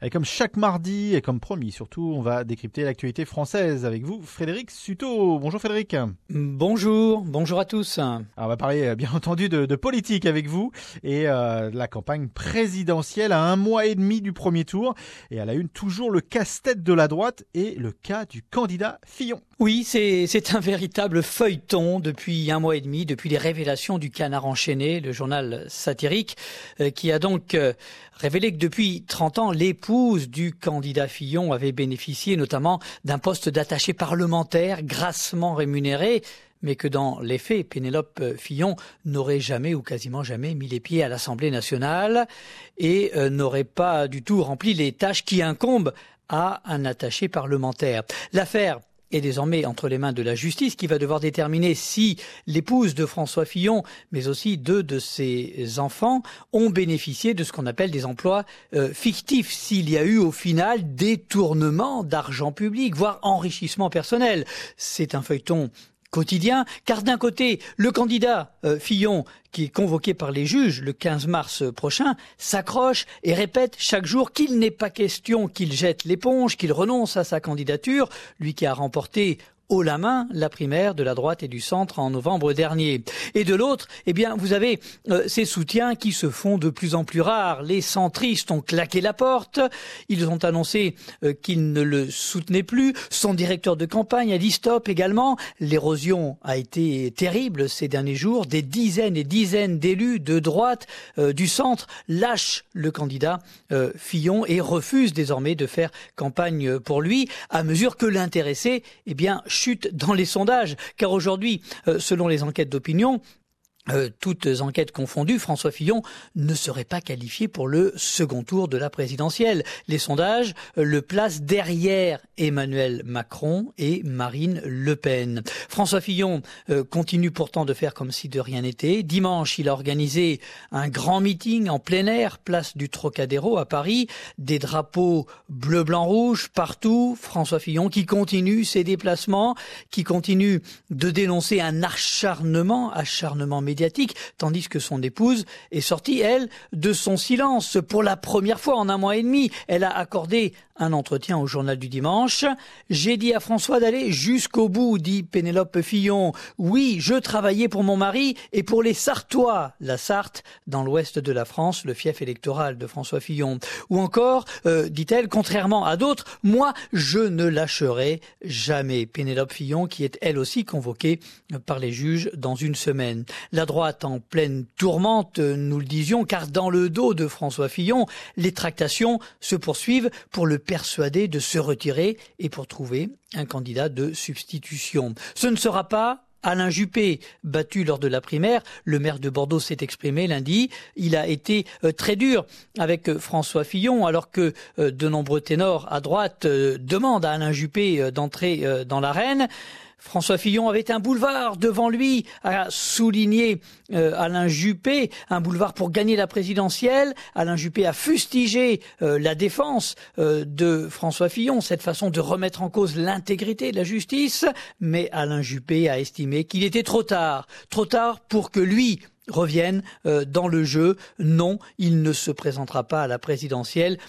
Et comme chaque mardi, et comme promis surtout, on va décrypter l'actualité française avec vous, Frédéric Sutot. Bonjour Frédéric. Bonjour à tous. Alors on va parler bien entendu de politique avec vous et de la campagne présidentielle à 1 mois et demi du premier tour. Et à la une, toujours le casse-tête de la droite et le cas du candidat Fillon. Oui, c'est un véritable feuilleton depuis 1 mois et demi, depuis les révélations du Canard enchaîné, le journal satirique, qui a donc révélé que depuis 30 ans, l'épouse du candidat Fillon avait bénéficié notamment d'un poste d'attaché parlementaire grassement rémunéré, mais que dans les faits, Pénélope Fillon n'aurait jamais ou quasiment jamais mis les pieds à l'Assemblée nationale et n'aurait pas du tout rempli les tâches qui incombent à un attaché parlementaire. L'affaire est désormais entre les mains de la justice qui va devoir déterminer si l'épouse de François Fillon, mais aussi 2 de ses enfants, ont bénéficié de ce qu'on appelle des emplois fictifs, s'il y a eu au final détournement d'argent public, voire enrichissement personnel. C'est un feuilleton quotidien, car d'un côté, le candidat Fillon, qui est convoqué par les juges le 15 mars prochain, s'accroche et répète chaque jour qu'il n'est pas question qu'il jette l'éponge, qu'il renonce à sa candidature, lui qui a remporté haut la main la primaire de la droite et du centre en novembre dernier. Et de l'autre, vous avez ces soutiens qui se font de plus en plus rares. Les centristes ont claqué la porte, ils ont annoncé qu'ils ne le soutenaient plus. Son directeur de campagne a dit stop également. L'érosion a été terrible ces derniers jours. Des dizaines et dizaines d'élus de droite, du centre, lâchent le candidat Fillon et refusent désormais de faire campagne pour lui, à mesure que l'intéressé, chute dans les sondages, car aujourd'hui, selon les enquêtes d'opinion, toutes enquêtes confondues, François Fillon ne serait pas qualifié pour le second tour de la présidentielle. Les sondages le placent derrière Emmanuel Macron et Marine Le Pen. François Fillon continue pourtant de faire comme si de rien n'était. Dimanche, il a organisé un grand meeting en plein air, place du Trocadéro à Paris. Des drapeaux bleu, blanc, rouge partout. François Fillon qui continue ses déplacements, qui continue de dénoncer un acharnement médiatique, tandis que son épouse est sortie, elle, de son silence. Pour la première fois en 1 mois et demi, elle a accordé un entretien au journal du dimanche. « J'ai dit à François d'aller jusqu'au bout », dit Pénélope Fillon. « Oui, je travaillais pour mon mari et pour les Sartois », la Sarthe, dans l'ouest de la France, le fief électoral de François Fillon. Ou encore, dit-elle, contrairement à d'autres, « Moi, je ne lâcherai jamais », Pénélope Fillon, qui est elle aussi convoquée par les juges dans une semaine. La droite en pleine tourmente, nous le disions, car dans le dos de François Fillon, les tractations se poursuivent pour le persuader de se retirer et pour trouver un candidat de substitution. Ce ne sera pas Alain Juppé, battu lors de la primaire. Le maire de Bordeaux s'est exprimé lundi. Il a été très dur avec François Fillon, alors que de nombreux ténors à droite demandent à Alain Juppé d'entrer dans l'arène. François Fillon avait un boulevard devant lui, a souligné Alain Juppé, un boulevard pour gagner la présidentielle. Alain Juppé a fustigé la défense de François Fillon, cette façon de remettre en cause l'intégrité de la justice. Mais Alain Juppé a estimé qu'il était trop tard pour que lui revienne dans le jeu. Non, il ne se présentera pas à la présidentielle.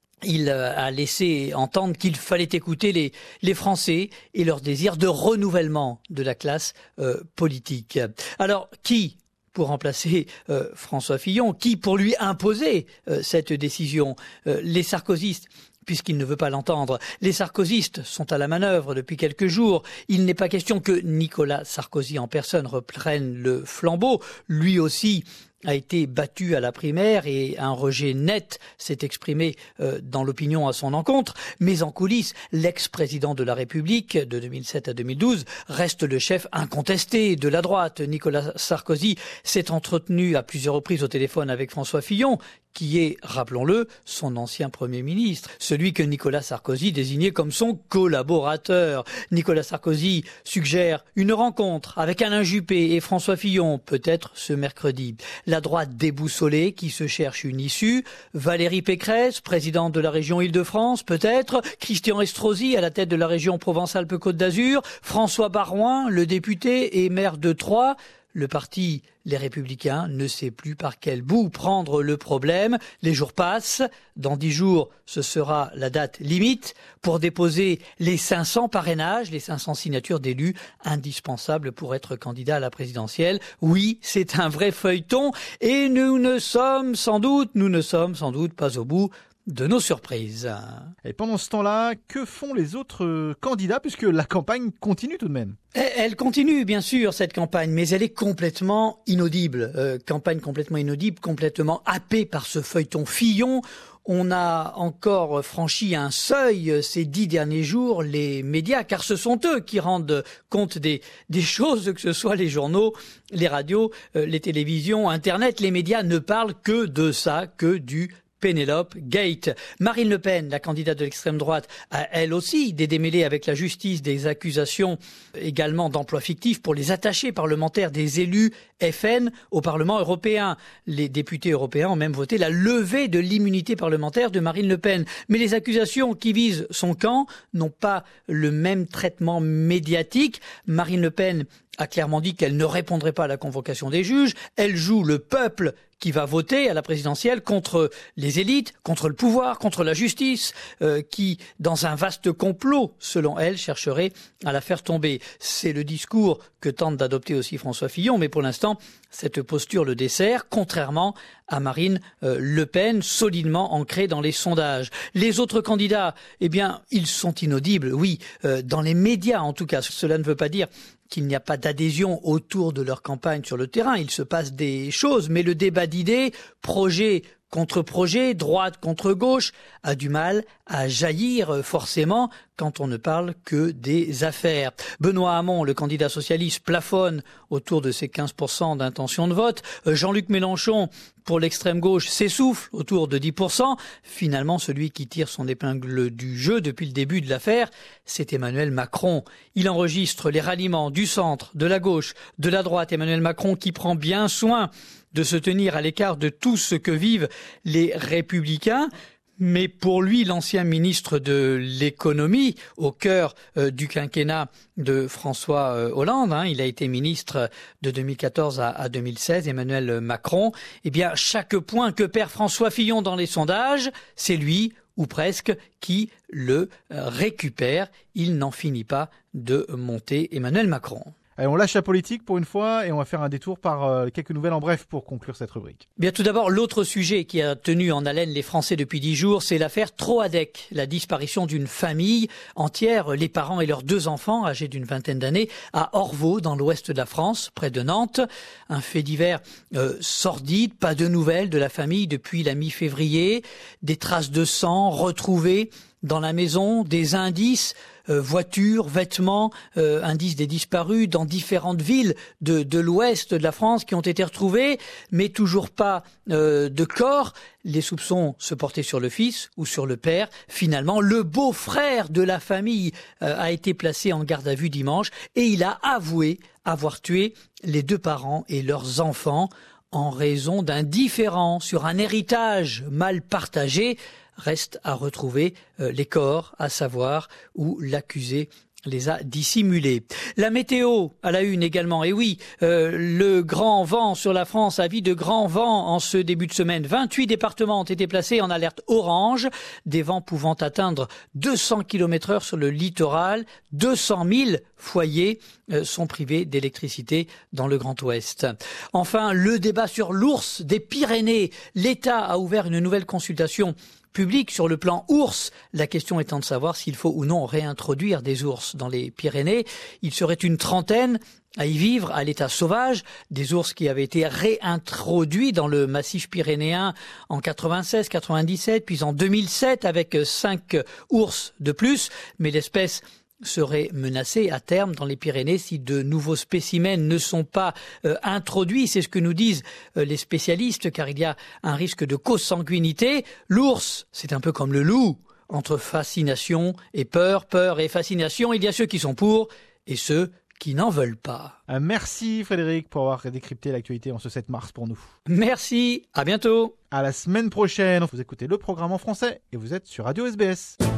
Il a laissé entendre qu'il fallait écouter les Français et leur désir de renouvellement de la classe politique. Alors, qui pour remplacer François Fillon? Qui pour lui imposer cette décision? Les sarkozystes, puisqu'il ne veut pas l'entendre. Les sarkozystes sont à la manœuvre depuis quelques jours. Il n'est pas question que Nicolas Sarkozy en personne reprenne le flambeau. Lui aussi a été battu à la primaire et un rejet net s'est exprimé dans l'opinion à son encontre. Mais en coulisses, l'ex-président de la République de 2007 à 2012 reste le chef incontesté de la droite. Nicolas Sarkozy s'est entretenu à plusieurs reprises au téléphone avec François Fillon, qui est, rappelons-le, son ancien Premier ministre, celui que Nicolas Sarkozy désignait comme son collaborateur. Nicolas Sarkozy suggère une rencontre avec Alain Juppé et François Fillon, peut-être ce mercredi. La droite déboussolée qui se cherche une issue, Valérie Pécresse, présidente de la région Île-de-France, peut-être, Christian Estrosi à la tête de la région Provence-Alpes-Côte d'Azur, François Baroin, le député et maire de Troyes. Le parti Les Républicains ne sait plus par quel bout prendre le problème. Les jours passent. Dans 10 jours, ce sera la date limite pour déposer les 500 parrainages, les 500 signatures d'élus indispensables pour être candidat à la présidentielle. Oui, c'est un vrai feuilleton et nous ne sommes sans doute pas au bout de nos surprises. Et pendant ce temps-là, que font les autres candidats, puisque la campagne continue tout de même? Elle continue, bien sûr, cette campagne, mais elle est complètement inaudible. Campagne complètement inaudible, complètement happée par ce feuilleton Fillon. On a encore franchi un seuil ces 10 derniers jours, les médias, car ce sont eux qui rendent compte des choses, que ce soit les journaux, les radios, les télévisions, Internet. Les médias ne parlent que de ça, que du Pénélope Gate. Marine Le Pen, la candidate de l'extrême droite, a elle aussi des démêlés avec la justice, des accusations également d'emploi fictif pour les attachés parlementaires des élus FN au Parlement européen. Les députés européens ont même voté la levée de l'immunité parlementaire de Marine Le Pen. Mais les accusations qui visent son camp n'ont pas le même traitement médiatique. Marine Le Pen a clairement dit qu'elle ne répondrait pas à la convocation des juges. Elle joue le peuple qui va voter à la présidentielle contre les élites, contre le pouvoir, contre la justice, qui, dans un vaste complot, selon elle, chercherait à la faire tomber. C'est le discours que tente d'adopter aussi François Fillon, mais pour l'instant, cette posture le dessert, contrairement à Marine Le Pen, solidement ancrée dans les sondages. Les autres candidats, eh bien, ils sont inaudibles, oui, dans les médias en tout cas. Cela ne veut pas dire qu'il n'y a pas d'adhésion autour de leur campagne sur le terrain. Il se passe des choses, mais le débat d'idées, projet contre projet, droite contre gauche, a du mal à jaillir forcément quand on ne parle que des affaires. Benoît Hamon, le candidat socialiste, plafonne autour de ses 15% d'intention de vote. Jean-Luc Mélenchon, pour l'extrême gauche, s'essouffle autour de 10%. Finalement, celui qui tire son épingle du jeu depuis le début de l'affaire, c'est Emmanuel Macron. Il enregistre les ralliements du centre, de la gauche, de la droite. Emmanuel Macron qui prend bien soin de se tenir à l'écart de tout ce que vivent les Républicains. Mais pour lui, l'ancien ministre de l'économie, au cœur du quinquennat de François Hollande, il a été ministre de 2014 à 2016, Emmanuel Macron, eh bien, chaque point que perd François Fillon dans les sondages, c'est lui, ou presque, qui le récupère. Il n'en finit pas de monter Emmanuel Macron. Allez, on lâche la politique pour une fois et on va faire un détour par quelques nouvelles en bref pour conclure cette rubrique. Bien, tout d'abord, l'autre sujet qui a tenu en haleine les Français depuis 10 jours, c'est l'affaire Troadec, la disparition d'une famille entière, les parents et leurs 2 enfants âgés d'une vingtaine d'années, à Orvault, dans l'ouest de la France, près de Nantes. Un fait divers sordide, pas de nouvelles de la famille depuis la mi-février, des traces de sang retrouvées dans la maison, des indices, voitures, vêtements, indices des disparus dans différentes villes de l'ouest de la France qui ont été retrouvés, mais toujours pas de corps. Les soupçons se portaient sur le fils ou sur le père. Finalement, le beau-frère de la famille a été placé en garde à vue dimanche et il a avoué avoir tué les 2 parents et leurs enfants en raison d'un différend sur un héritage mal partagé. Reste à retrouver les corps, à savoir où l'accusé les a dissimulés. La météo à la une également. Et oui, le grand vent sur la France, avis de grand vent en ce début de semaine. 28 départements ont été placés en alerte orange, des vents pouvant atteindre 200 km/h sur le littoral. 200 000 foyers sont privés d'électricité dans le Grand Ouest. Enfin, le débat sur l'ours des Pyrénées. L'État a ouvert une nouvelle consultation public sur le plan ours, la question étant de savoir s'il faut ou non réintroduire des ours dans les Pyrénées. Il serait une trentaine à y vivre à l'état sauvage, des ours qui avaient été réintroduits dans le massif pyrénéen en 96, 97, puis en 2007 avec 5 ours de plus, mais l'espèce serait menacée à terme dans les Pyrénées si de nouveaux spécimens ne sont pas introduits. C'est ce que nous disent les spécialistes, car il y a un risque de consanguinité. L'ours, c'est un peu comme le loup. Entre fascination et peur, peur et fascination, il y a ceux qui sont pour et ceux qui n'en veulent pas. Merci Frédéric pour avoir décrypté l'actualité en ce 7 mars pour nous. Merci, à bientôt. À la semaine prochaine. Vous écoutez le programme en français et vous êtes sur Radio SBS.